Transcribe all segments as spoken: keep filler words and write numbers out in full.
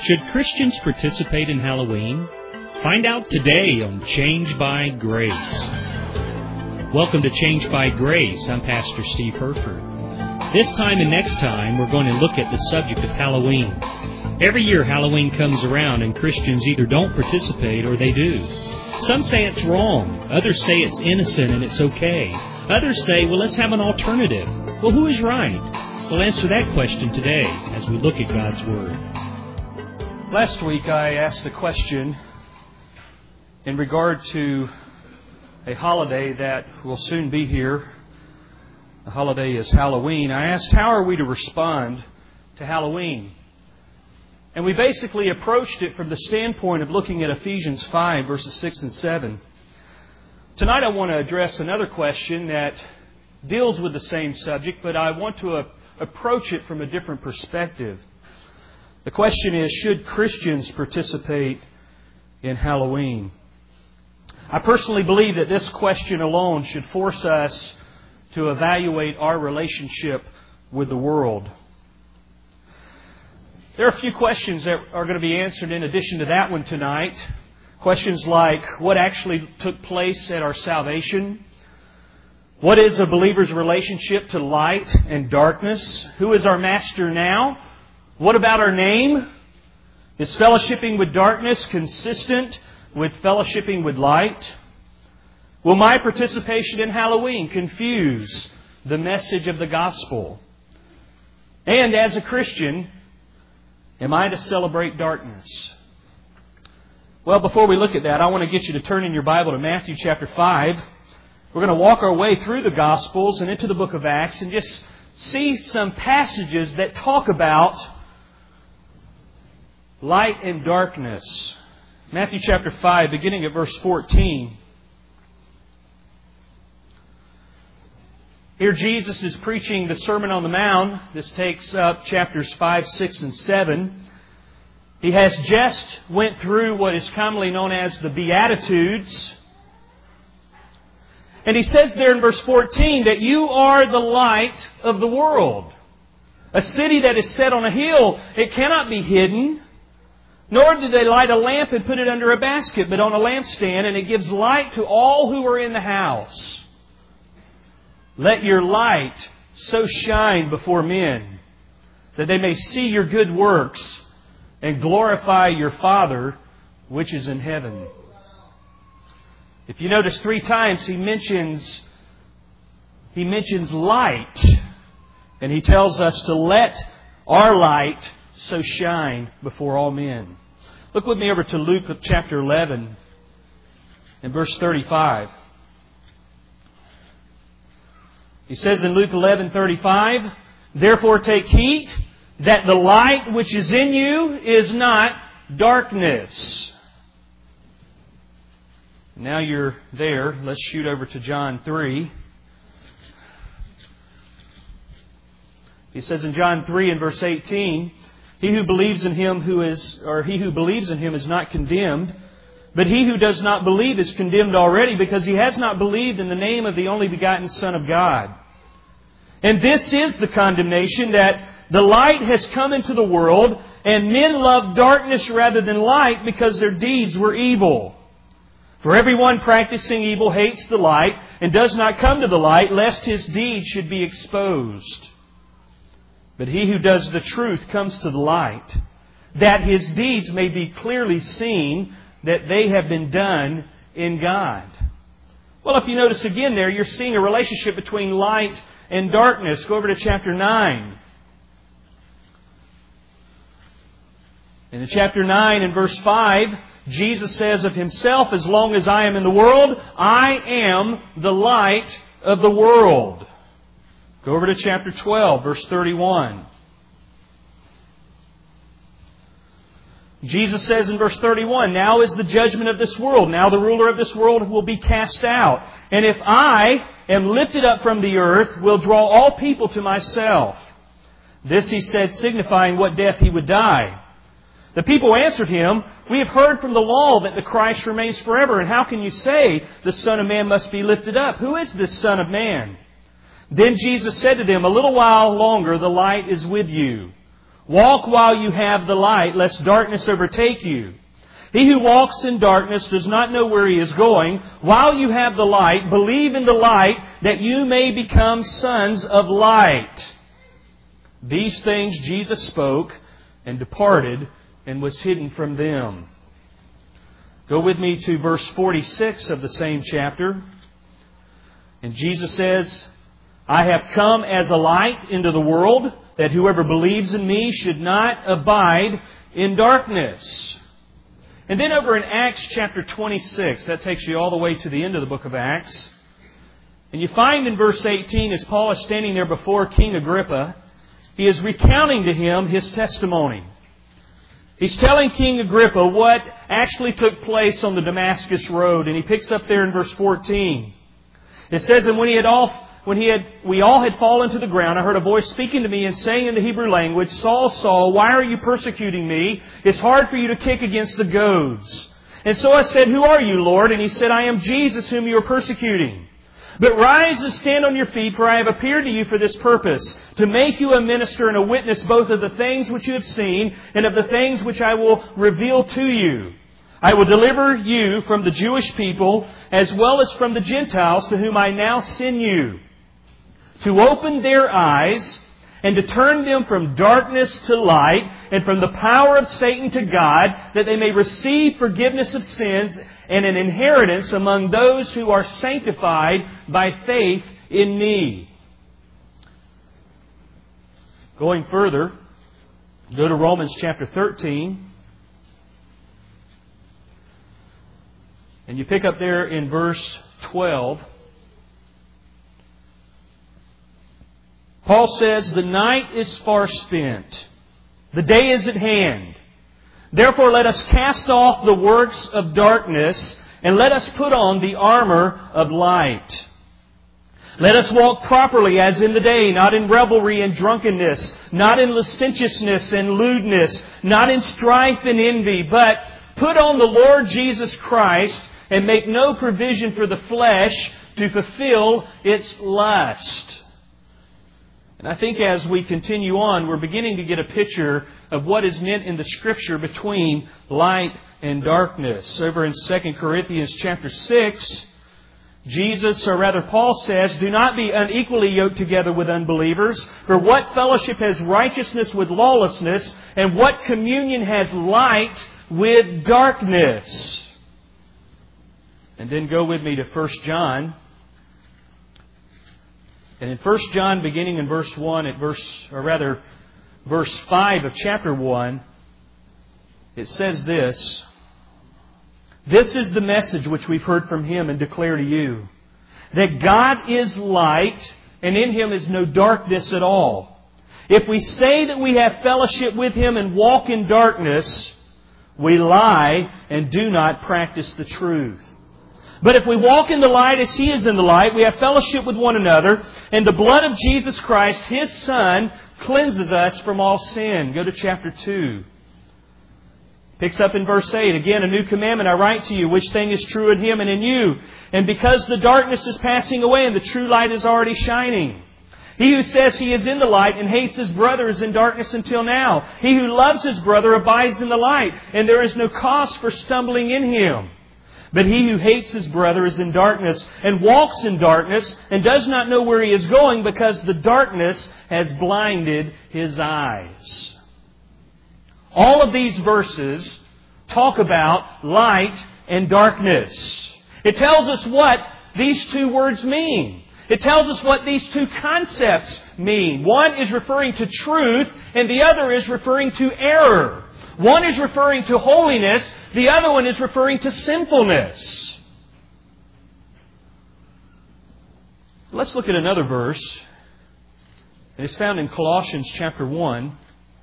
Should Christians participate in Halloween? Find out today on Changed by Grace. Welcome to Changed by Grace. I'm Pastor Steve Herford. This time and next time, we're going to look at the subject of Halloween. Every year Halloween comes around and Christians either don't participate or they do. Some say it's wrong. Others say it's innocent and it's okay. Others say, well, let's have an alternative. Well, who is right? We'll answer that question today as we look at God's Word. Last week I asked a question in regard to a holiday that will soon be here. The holiday is Halloween. I asked, how are we to respond to Halloween? And we basically approached it from the standpoint of looking at Ephesians five, verses six and seven. Tonight I want to address another question that deals with the same subject, but I want to uh, approach it from a different perspective. The question is, should Christians participate in Halloween? I personally believe that this question alone should force us to evaluate our relationship with the world. There are a few questions that are going to be answered in addition to that one tonight. Questions like, what actually took place at our salvation? What is a believer's relationship to light and darkness? Who is our master now? What about our name? Is fellowshipping with darkness consistent with fellowshipping with light? Will my participation in Halloween confuse the message of the gospel? And as a Christian, am I to celebrate darkness? Well, before we look at that, I want to get you to turn in your Bible to Matthew chapter five. We're going to walk our way through the Gospels and into the book of Acts and just see some passages that talk about light and darkness. Matthew chapter five, beginning at verse fourteen. Here Jesus is preaching the Sermon on the Mount. This takes up chapters five, six, and seven. He has just went through what is commonly known as the Beatitudes. And he says there in verse fourteen that you are the light of the world. A city that is set on a hill, it cannot be hidden. Nor do they light a lamp and put it under a basket, but on a lampstand, and it gives light to all who are in the house. Let your light so shine before men that they may see your good works and glorify your Father which is in heaven. If you notice, three times he mentions he mentions light, and he tells us to let our light so shine before all men. Look with me over to Luke chapter eleven and verse thirty-five. He says in Luke eleven thirty-five, therefore take heed that the light which is in you is not darkness. Now you're there. Let's shoot over to John three. He says in John three and verse eighteen, He who believes in him who is, or he who believes in him is not condemned, but he who does not believe is condemned already, because he has not believed in the name of the only begotten Son of God. And this is the condemnation, that the light has come into the world, and men love darkness rather than light, because their deeds were evil. For everyone practicing evil hates the light, and does not come to the light, lest his deeds should be exposed. But he who does the truth comes to the light, that his deeds may be clearly seen, that they have been done in God. Well, if you notice again there, you're seeing a relationship between light and darkness. Go over to chapter nine. And in chapter nine and verse five, Jesus says of Himself, as long as I am in the world, I am the light of the world. Go over to chapter twelve, verse thirty-one. Jesus says in verse thirty-one, now is the judgment of this world. Now the ruler of this world will be cast out. And if I am lifted up from the earth, will draw all people to myself. This He said, signifying what death He would die. The people answered Him, we have heard from the law that the Christ remains forever. And how can you say the Son of Man must be lifted up? Who is this Son of Man? Then Jesus said to them, a little while longer the light is with you. Walk while you have the light, lest darkness overtake you. He who walks in darkness does not know where he is going. While you have the light, believe in the light, that you may become sons of light. These things Jesus spoke and departed and was hidden from them. Go with me to verse forty-six of the same chapter. And Jesus says, I have come as a light into the world, that whoever believes in me should not abide in darkness. And then over in Acts chapter twenty-six, that takes you all the way to the end of the book of Acts. And you find in verse eighteen, as Paul is standing there before King Agrippa, he is recounting to him his testimony. He's telling King Agrippa what actually took place on the Damascus road. And he picks up there in verse fourteen. It says, and when he had all, when he had, we all had fallen to the ground, I heard a voice speaking to me and saying in the Hebrew language, Saul, Saul, why are you persecuting me? It's hard for you to kick against the goads. And so I said, who are you, Lord? And he said, I am Jesus whom you are persecuting. But rise and stand on your feet, for I have appeared to you for this purpose, to make you a minister and a witness both of the things which you have seen and of the things which I will reveal to you. I will deliver you from the Jewish people as well as from the Gentiles to whom I now send you, to open their eyes and to turn them from darkness to light and from the power of Satan to God, that they may receive forgiveness of sins and an inheritance among those who are sanctified by faith in me. Going further, go to Romans chapter thirteen. And you pick up there in verse twelve. Paul says, the night is far spent. The day is at hand. Therefore let us cast off the works of darkness and let us put on the armor of light. Let us walk properly as in the day, not in revelry and drunkenness, not in licentiousness and lewdness, not in strife and envy, but put on the Lord Jesus Christ and make no provision for the flesh to fulfill its lust. And I think as we continue on, we're beginning to get a picture of what is meant in the Scripture between light and darkness. Over in Second Corinthians chapter six, Jesus, or rather Paul says, do not be unequally yoked together with unbelievers. For what fellowship has righteousness with lawlessness? And what communion has light with darkness? And then go with me to First John. And in First John, beginning in verse one, at verse, or rather, verse five of chapter one, it says this, this is the message which we've heard from Him and declare to you, that God is light, and in Him is no darkness at all. If we say that we have fellowship with Him and walk in darkness, we lie and do not practice the truth. But if we walk in the light as He is in the light, we have fellowship with one another, and the blood of Jesus Christ, His Son, cleanses us from all sin. Go to chapter two. Picks up in verse eight. Again, a new commandment I write to you, which thing is true in Him and in you. And because the darkness is passing away and the true light is already shining. He who says he is in the light and hates his brother is in darkness until now. He who loves his brother abides in the light, and there is no cause for stumbling in him. But he who hates his brother is in darkness and walks in darkness and does not know where he is going because the darkness has blinded his eyes. All of these verses talk about light and darkness. It tells us what these two words mean. It tells us what these two concepts mean. One is referring to truth and the other is referring to error. One is referring to holiness, the other one is referring to sinfulness. Let's look at another verse. It's found in Colossians chapter one.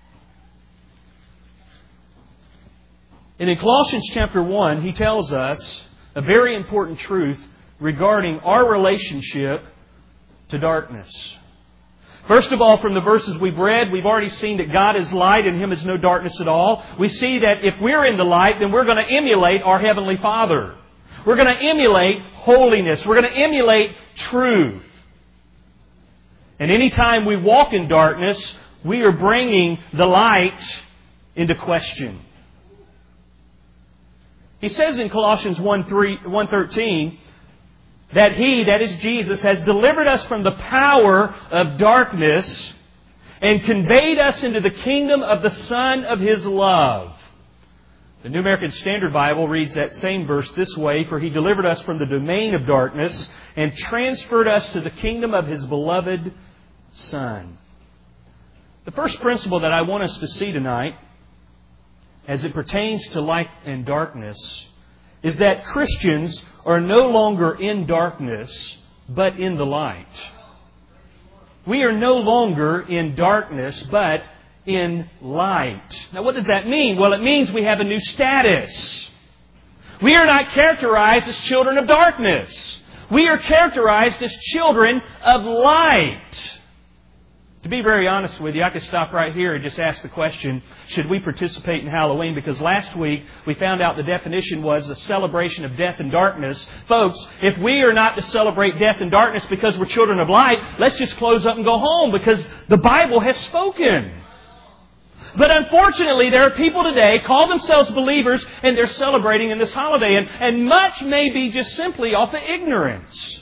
And in Colossians chapter one, he tells us a very important truth regarding our relationship to darkness. First of all, from the verses we've read, we've already seen that God is light and Him is no darkness at all. We see that if we're in the light, then we're going to emulate our Heavenly Father. We're going to emulate holiness. We're going to emulate truth. And anytime we walk in darkness, we are bringing the light into question. He says in Colossians one thirteen that He, that is Jesus, has delivered us from the power of darkness and conveyed us into the kingdom of the Son of His love. The New American Standard Bible reads that same verse this way, for He delivered us from the domain of darkness and transferred us to the kingdom of His beloved Son. The first principle that I want us to see tonight, as it pertains to light and darkness, is that Christians are no longer in darkness, but in the light. We are no longer in darkness, but in light. Now, what does that mean? Well, it means we have a new status. We are not characterized as children of darkness. We are characterized as children of light. To be very honest with you, I could stop right here and just ask the question, should we participate in Halloween? Because last week we found out the definition was a celebration of death and darkness. Folks, if we are not to celebrate death and darkness because we're children of light, let's just close up and go home because the Bible has spoken. But unfortunately, there are people today call themselves believers and they're celebrating in this holiday. And, and much may be just simply off of ignorance.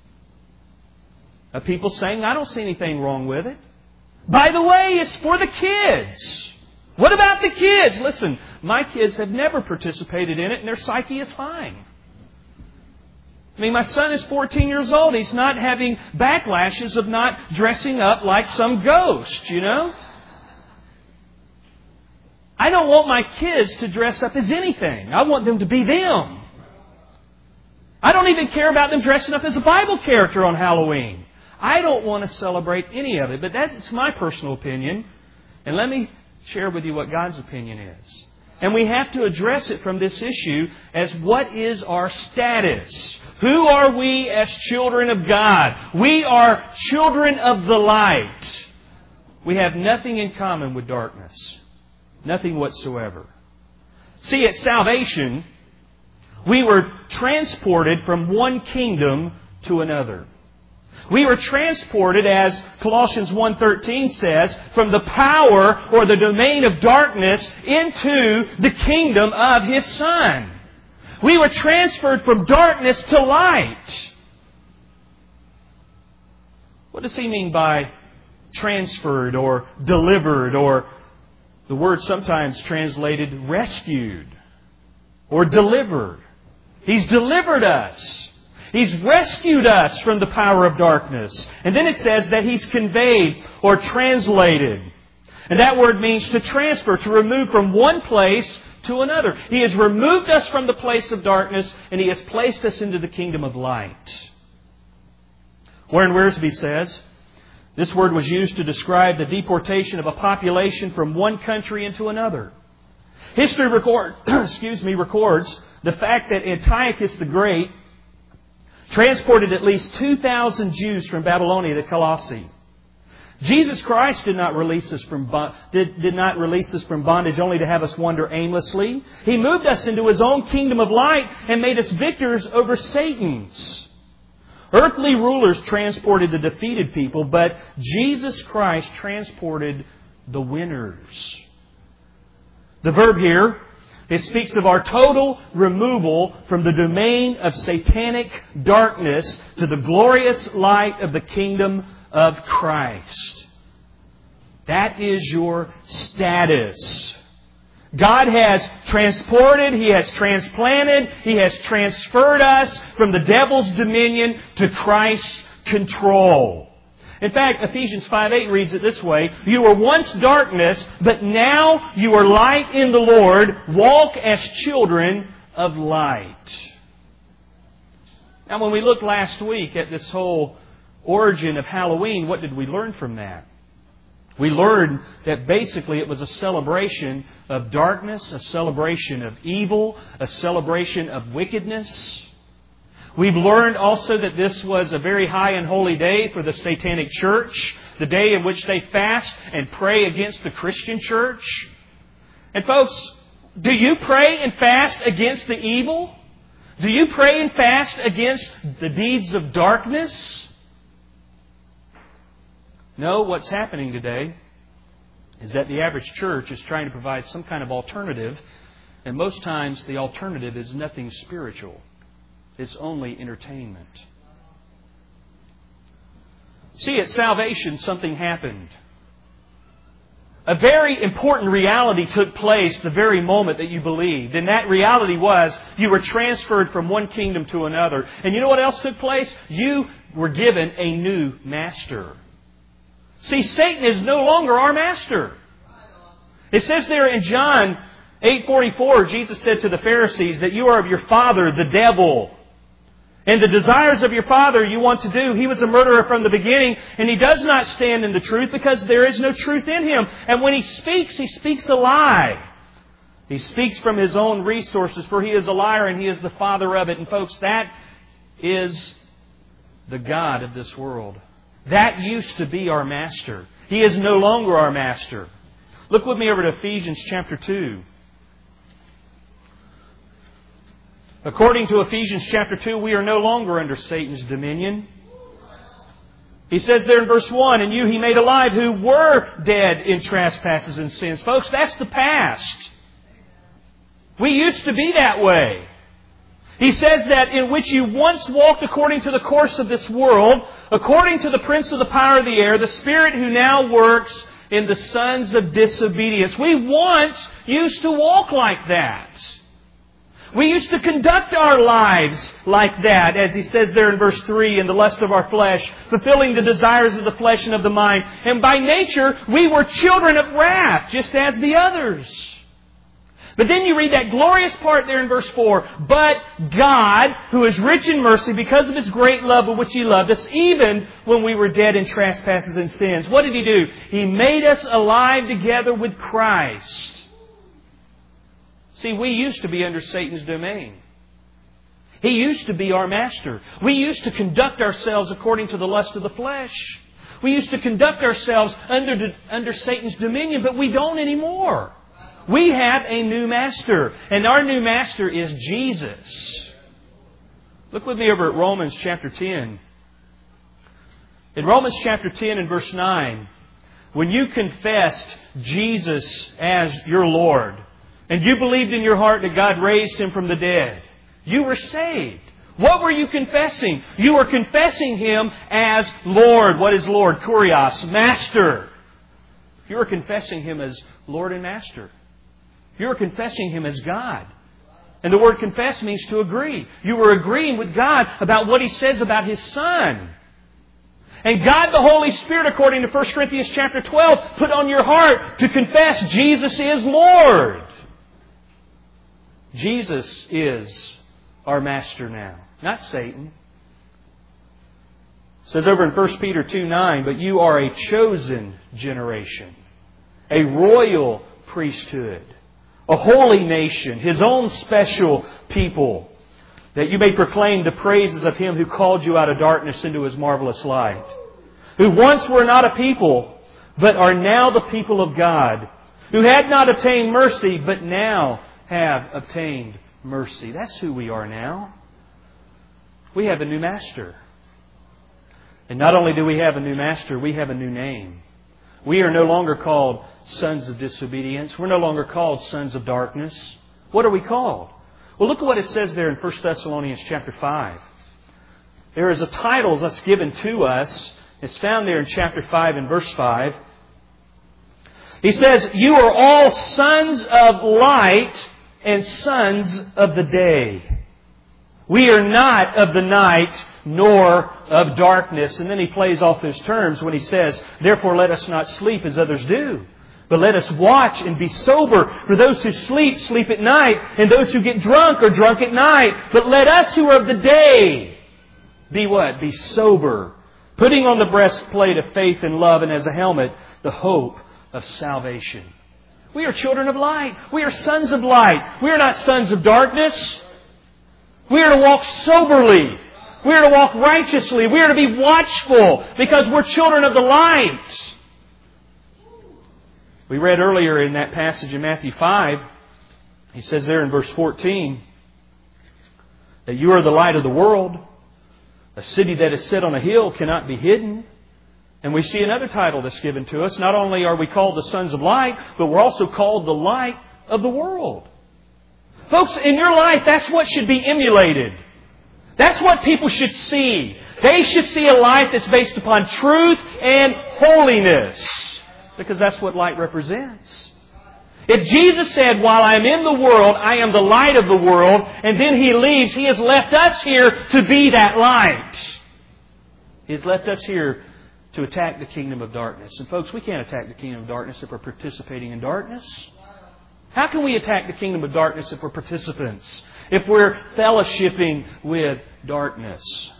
Of people saying, I don't see anything wrong with it. By the way, it's for the kids. What about the kids? Listen, my kids have never participated in it and their psyche is fine. I mean, my son is fourteen years old. He's not having backlashes of not dressing up like some ghost, you know? I don't want my kids to dress up as anything. I want them to be them. I don't even care about them dressing up as a Bible character on Halloween. I don't want to celebrate any of it, but that's my personal opinion. And let me share with you what God's opinion is. And we have to address it from this issue as what is our status? Who are we as children of God? We are children of the light. We have nothing in common with darkness. Nothing whatsoever. See, at salvation, we were transported from one kingdom to another. We were transported, as Colossians one thirteen says, from the power or the domain of darkness into the kingdom of His Son. We were transferred from darkness to light. What does he mean by transferred or delivered, or the word sometimes translated rescued or delivered? He's delivered us. He's rescued us from the power of darkness. And then it says that He's conveyed or translated. And that word means to transfer, to remove from one place to another. He has removed us from the place of darkness and He has placed us into the kingdom of light. Warren Wiersbe says, this word was used to describe the deportation of a population from one country into another. History record, excuse me, records the fact that Antiochus the Great transported at least two thousand Jews from Babylonia to Colossae. Jesus Christ did not release us from did, did not release us from bondage only to have us wander aimlessly. He moved us into His own kingdom of light and made us victors over Satan's. Earthly rulers transported the defeated people, but Jesus Christ transported the winners. The verb here, it speaks of our total removal from the domain of satanic darkness to the glorious light of the kingdom of Christ. That is your status. God has transported, He has transplanted, He has transferred us from the devil's dominion to Christ's control. In fact, Ephesians five eight reads it this way, you were once darkness, but now you are light in the Lord. Walk as children of light. Now, when we looked last week at this whole origin of Halloween, what did we learn from that? We learned that basically it was a celebration of darkness, a celebration of evil, a celebration of wickedness. We've learned also that this was a very high and holy day for the Satanic Church, the day in which they fast and pray against the Christian church. And folks, do you pray and fast against the evil? Do you pray and fast against the deeds of darkness? No, what's happening today is that the average church is trying to provide some kind of alternative, and most times the alternative is nothing spiritual. It's only entertainment. See, at salvation, something happened. A very important reality took place the very moment that you believed. And that reality was you were transferred from one kingdom to another. And you know what else took place? You were given a new master. See, Satan is no longer our master. It says there in John eight forty-four, Jesus said to the Pharisees that you are of your father, the devil. And the desires of your father you want to do. He was a murderer from the beginning, and he does not stand in the truth because there is no truth in him. And when he speaks, he speaks a lie. He speaks from his own resources, for he is a liar and he is the father of it. And folks, that is the God of this world. That used to be our master. He is no longer our master. Look with me over to Ephesians chapter two. According to Ephesians chapter two, we are no longer under Satan's dominion. He says there in verse one, "And you He made alive who were dead in trespasses and sins." Folks, that's the past. We used to be that way. He says that in which you once walked according to the course of this world, according to the prince of the power of the air, the spirit who now works in the sons of disobedience. We once used to walk like that. We used to conduct our lives like that, as he says there in verse three, in the lust of our flesh, fulfilling the desires of the flesh and of the mind. And by nature, we were children of wrath, just as the others. But then you read that glorious part there in verse four. "But God, who is rich in mercy, because of His great love with which He loved us, even when we were dead in trespasses and sins." What did He do? He made us alive together with Christ. See, we used to be under Satan's domain. He used to be our master. We used to conduct ourselves according to the lust of the flesh. We used to conduct ourselves under, under Satan's dominion, but we don't anymore. We have a new master, and our new master is Jesus. Look with me over at Romans chapter ten. In Romans chapter ten and verse nine, when you confessed Jesus as your Lord, and you believed in your heart that God raised Him from the dead, you were saved. What were you confessing? You were confessing Him as Lord. What is Lord? Kurios, Master. You were confessing Him as Lord and Master. You were confessing Him as God. And the word confess means to agree. You were agreeing with God about what He says about His Son. And God the Holy Spirit, according to First Corinthians chapter twelve, put on your heart to confess Jesus is Lord. Jesus is our master now, not Satan. It says over in First Peter two nine, "But you are a chosen generation, a royal priesthood, a holy nation, His own special people, that you may proclaim the praises of Him who called you out of darkness into His marvelous light, who once were not a people, but are now the people of God, who had not obtained mercy, but now have obtained mercy." That's who we are now. We have a new master. And not only do we have a new master, we have a new name. We are no longer called sons of disobedience. We're no longer called sons of darkness. What are we called? Well, look at what it says there in First Thessalonians chapter five. There is a title that's given to us. It's found there in chapter five and verse five. He says, "You are all sons of light and sons of the day. We are not of the night nor of darkness." And then he plays off those terms when he says, "Therefore let us not sleep as others do, but let us watch and be sober. For those who sleep, sleep at night, and those who get drunk are drunk at night. But let us who are of the day be what? Be sober, putting on the breastplate of faith and love, and as a helmet, the hope of salvation." We are children of light. We are sons of light. We are not sons of darkness. We are to walk soberly. We are to walk righteously. We are to be watchful because we're children of the light. We read earlier in that passage in Matthew five, he says there in verse fourteen, that you are the light of the world. A city that is set on a hill cannot be hidden. And we see another title that's given to us. Not only are we called the sons of light, but we're also called the light of the world. Folks, in your life, that's what should be emulated. That's what people should see. They should see a life that's based upon truth and holiness. Because that's what light represents. If Jesus said, while I am in the world, I am the light of the world, and then He leaves, He has left us here to be that light. He has left us here to attack the kingdom of darkness. And folks, we can't attack the kingdom of darkness if we're participating in darkness. How can we attack the kingdom of darkness if we're participants? If we're fellowshipping with darkness?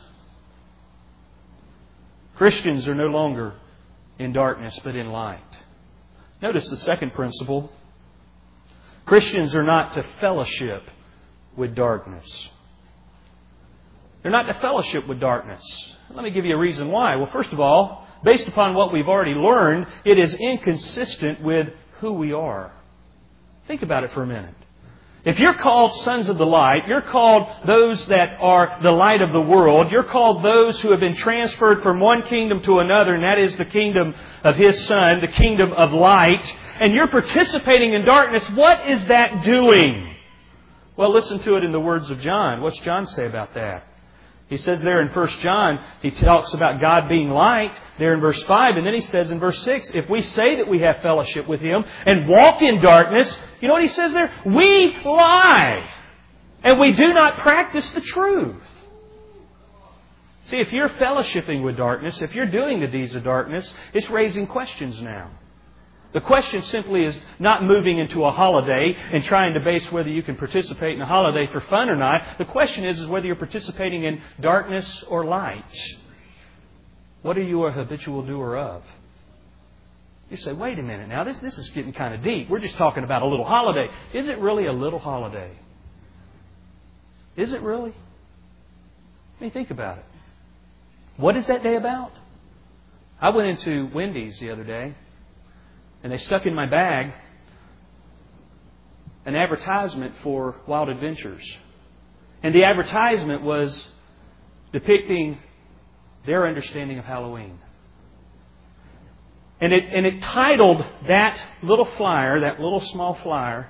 Christians are no longer in darkness, but in light. Notice the second principle. Christians are not to fellowship with darkness. They're not to fellowship with darkness. Let me give you a reason why. Well, first of all, based upon what we've already learned, it is inconsistent with who we are. Think about it for a minute. If you're called sons of the light, you're called those that are the light of the world, you're called those who have been transferred from one kingdom to another, and that is the kingdom of His Son, the kingdom of light, and you're participating in darkness, what is that doing? Well, listen to it in the words of John. What's John say about that? He says there in First John, he talks about God being light there in verse five. And then he says in verse six, if we say that we have fellowship with Him and walk in darkness, you know what he says there? We lie. And we do not practice the truth. See, if you're fellowshipping with darkness, if you're doing the deeds of darkness, it's raising questions now. The question simply is not moving into a holiday and trying to base whether you can participate in a holiday for fun or not. The question is, is whether you're participating in darkness or light. What are you a habitual doer of? You say, wait a minute now, this, this is getting kind of deep. We're just talking about a little holiday. Is it really a little holiday? Is it really? Let me think about it. What is that day about? I went into Wendy's the other day, and they stuck in my bag an advertisement for Wild Adventures. And the advertisement was depicting their understanding of Halloween. And it, and it titled that little flyer, that little small flyer,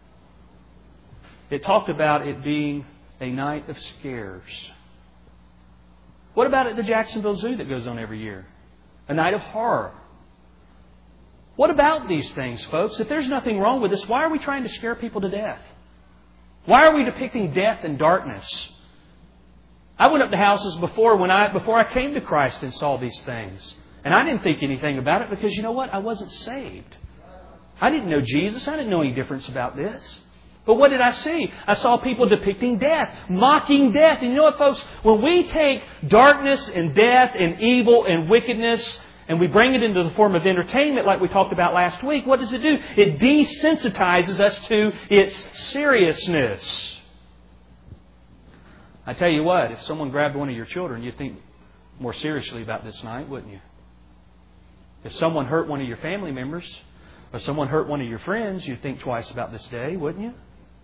it talked about it being a night of scares. What about at the Jacksonville Zoo that goes on every year? A night of horror. What about these things, folks? If there's nothing wrong with this, why are we trying to scare people to death? Why are we depicting death and darkness? I went up to houses before when I before I came to Christ and saw these things. And I didn't think anything about it because, you know what? I wasn't saved. I didn't know Jesus. I didn't know any difference about this. But what did I see? I saw people depicting death, mocking death. And you know what, folks? When we take darkness and death and evil and wickedness and we bring it into the form of entertainment like we talked about last week, what does it do? It desensitizes us to its seriousness. I tell you what, if someone grabbed one of your children, you'd think more seriously about this night, wouldn't you? If someone hurt one of your family members or someone hurt one of your friends, you'd think twice about this day, wouldn't you?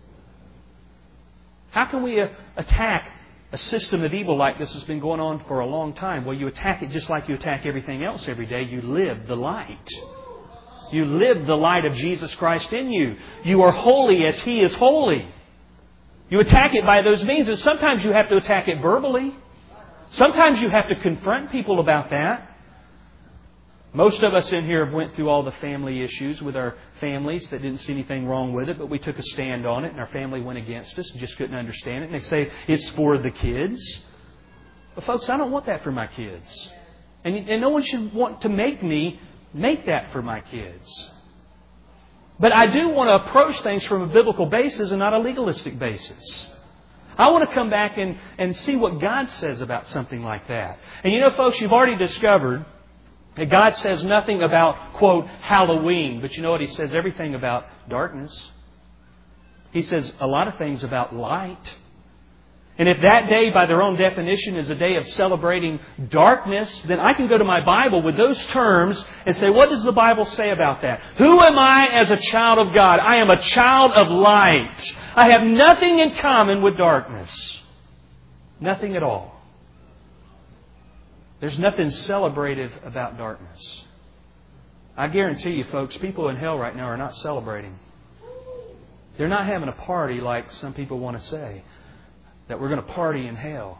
How can we uh, attack a system of evil like this has been going on for a long time? Well, you attack it just like you attack everything else every day. You live the light. You live the light of Jesus Christ in you. You are holy as He is holy. You attack it by those means. And sometimes you have to attack it verbally. Sometimes you have to confront people about that. Most of us in here have went through all the family issues with our families that didn't see anything wrong with it, but we took a stand on it and our family went against us and just couldn't understand it. And they say, it's for the kids. But folks, I don't want that for my kids. And, and no one should want to make me make that for my kids. But I do want to approach things from a biblical basis and not a legalistic basis. I want to come back and, and see what God says about something like that. And you know, folks, you've already discovered that God says nothing about, quote, Halloween. But you know what? He says everything about darkness. He says a lot of things about light. And if that day, by their own definition, is a day of celebrating darkness, then I can go to my Bible with those terms and say, what does the Bible say about that? Who am I as a child of God? I am a child of light. I have nothing in common with darkness. Nothing at all. There's nothing celebrative about darkness. I guarantee you, folks, people in hell right now are not celebrating. They're not having a party like some people want to say, that we're going to party in hell.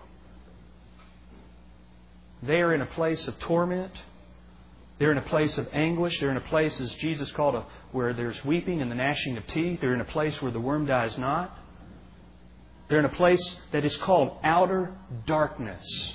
They are in a place of torment. They're in a place of anguish. They're in a place, as Jesus called it, where there's weeping and the gnashing of teeth. They're in a place where the worm dies not. They're in a place that is called outer darkness.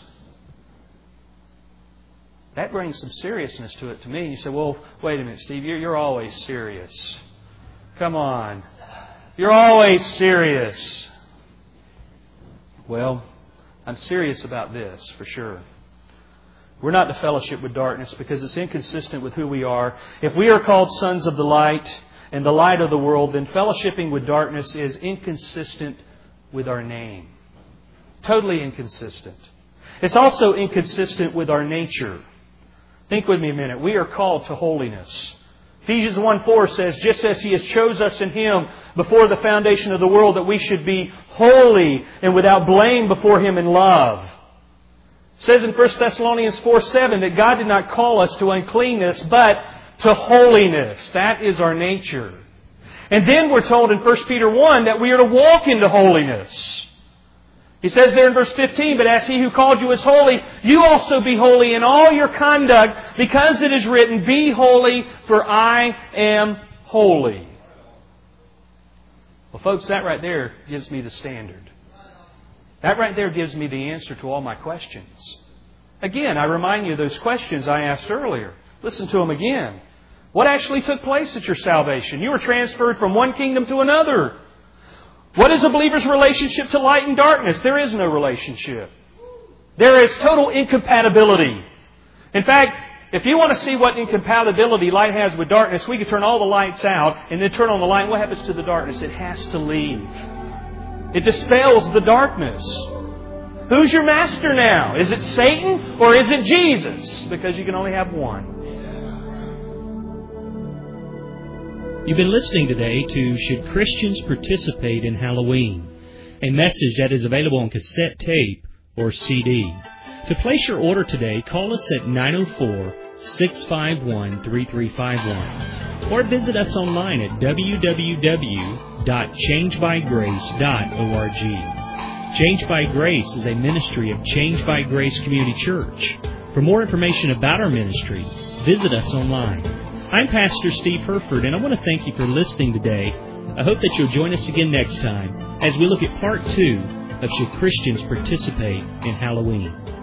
That brings some seriousness to it to me. You say, well, wait a minute, Steve, you're, you're always serious. Come on. You're always serious. Well, I'm serious about this, for sure. We're not to fellowship with darkness because it's inconsistent with who we are. If we are called sons of the light and the light of the world, then fellowshipping with darkness is inconsistent with our name. Totally inconsistent. It's also inconsistent with our nature. Think with me a minute. We are called to holiness. Ephesians one four says, just as He has chosen us in Him before the foundation of the world, that we should be holy and without blame before Him in love. It says in First Thessalonians four seven that God did not call us to uncleanness, but to holiness. That is our nature. And then we're told in First Peter one that we are to walk into holiness. He says there in verse fifteen, but as He who called you is holy, you also be holy in all your conduct, because it is written, be holy, for I am holy. Well, folks, that right there gives me the standard. That right there gives me the answer to all my questions. Again, I remind you of those questions I asked earlier. Listen to them again. What actually took place at your salvation? You were transferred from one kingdom to another. What is a believer's relationship to light and darkness? There is no relationship. There is total incompatibility. In fact, if you want to see what incompatibility light has with darkness, we can turn all the lights out and then turn on the light. What happens to the darkness? It has to leave. It dispels the darkness. Who's your master now? Is it Satan or is it Jesus? Because you can only have one. You've been listening today to Should Christians Participate in Halloween? A message that is available on cassette tape or C D. To place your order today, call us at nine oh four, six five one, three three five one or visit us online at w w w dot change by grace dot org. Change by Grace is a ministry of Change by Grace Community Church. For more information about our ministry, visit us online. I'm Pastor Steve Herford, and I want to thank you for listening today. I hope that you'll join us again next time as we look at part two of Should Christians Participate in Halloween?